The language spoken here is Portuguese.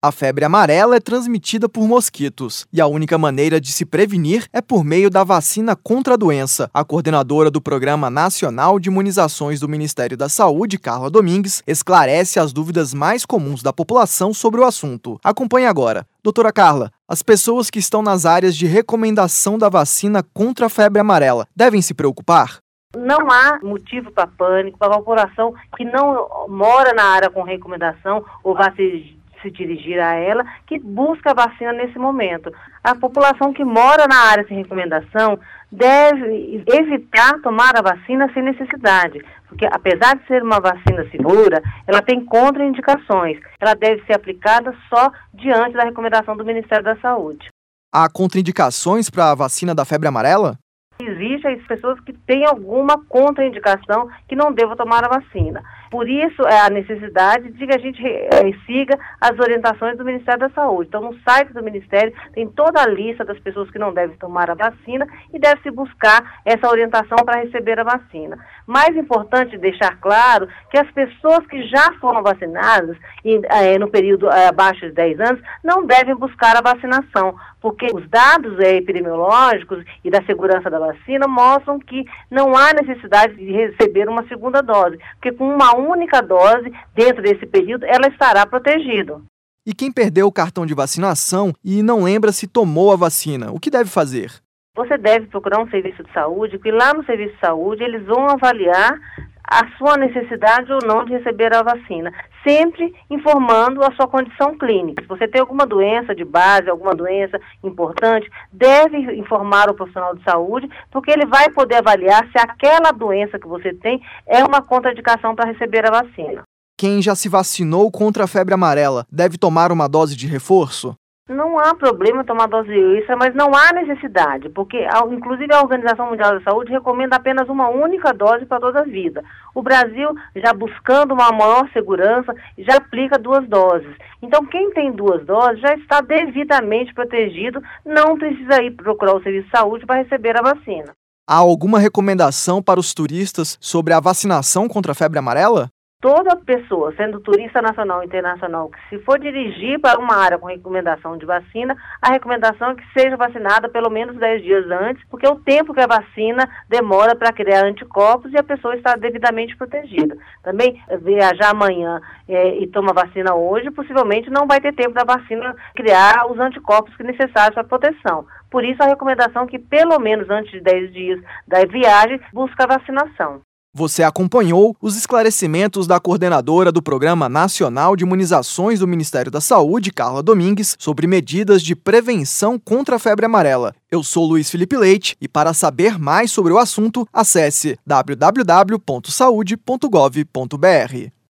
A febre amarela é transmitida por mosquitos e a única maneira de se prevenir é por meio da vacina contra a doença. A coordenadora do Programa Nacional de Imunizações do Ministério da Saúde, Carla Domingues, esclarece as dúvidas mais comuns da população sobre o assunto. Acompanhe agora. Doutora Carla, as pessoas que estão nas áreas de recomendação da vacina contra a febre amarela devem se preocupar? Não há motivo para pânico para a população que não mora na área com recomendação ou vai se dirigir a ela, que busca a vacina nesse momento. A população que mora na área sem recomendação deve evitar tomar a vacina sem necessidade, porque apesar de ser uma vacina segura, ela tem contraindicações. Ela deve ser aplicada só diante da recomendação do Ministério da Saúde. Há contraindicações para a vacina da febre amarela? Existem as pessoas que têm alguma contraindicação que não devam tomar a vacina. Por isso, é a necessidade de que a gente siga as orientações do Ministério da Saúde. Então, no site do Ministério tem toda a lista das pessoas que não devem tomar a vacina e deve-se buscar essa orientação para receber a vacina. Mais importante deixar claro que as pessoas que já foram vacinadas no período abaixo de 10 anos não devem buscar a vacinação, porque os dados epidemiológicos e da segurança da vacina mostram que não há necessidade de receber uma segunda dose, porque com uma única dose, dentro desse período, ela estará protegida. E quem perdeu o cartão de vacinação e não lembra se tomou a vacina, o que deve fazer? Você deve procurar um serviço de saúde, porque lá no serviço de saúde eles vão avaliar a sua necessidade ou não de receber a vacina, sempre informando a sua condição clínica. Se você tem alguma doença de base, alguma doença importante, deve informar o profissional de saúde, porque ele vai poder avaliar se aquela doença que você tem é uma contraindicação para receber a vacina. Quem já se vacinou contra a febre amarela deve tomar uma dose de reforço? Não há problema tomar dose extra, mas não há necessidade, porque inclusive a Organização Mundial da Saúde recomenda apenas uma única dose para toda a vida. O Brasil, já buscando uma maior segurança, já aplica 2 doses. Então, quem tem 2 doses já está devidamente protegido, não precisa ir procurar o serviço de saúde para receber a vacina. Há alguma recomendação para os turistas sobre a vacinação contra a febre amarela? Toda pessoa, sendo turista nacional ou internacional, que se for dirigir para uma área com recomendação de vacina, a recomendação é que seja vacinada pelo menos 10 dias antes, porque é o tempo que a vacina demora para criar anticorpos e a pessoa está devidamente protegida. Também viajar amanhã e tomar vacina hoje, possivelmente não vai ter tempo da vacina criar os anticorpos necessários para a proteção. Por isso, a recomendação é que pelo menos antes de 10 dias da viagem, busque a vacinação. Você acompanhou os esclarecimentos da coordenadora do Programa Nacional de Imunizações do Ministério da Saúde, Carla Domingues, sobre medidas de prevenção contra a febre amarela. Eu sou Luiz Felipe Leite e para saber mais sobre o assunto, acesse www.saude.gov.br.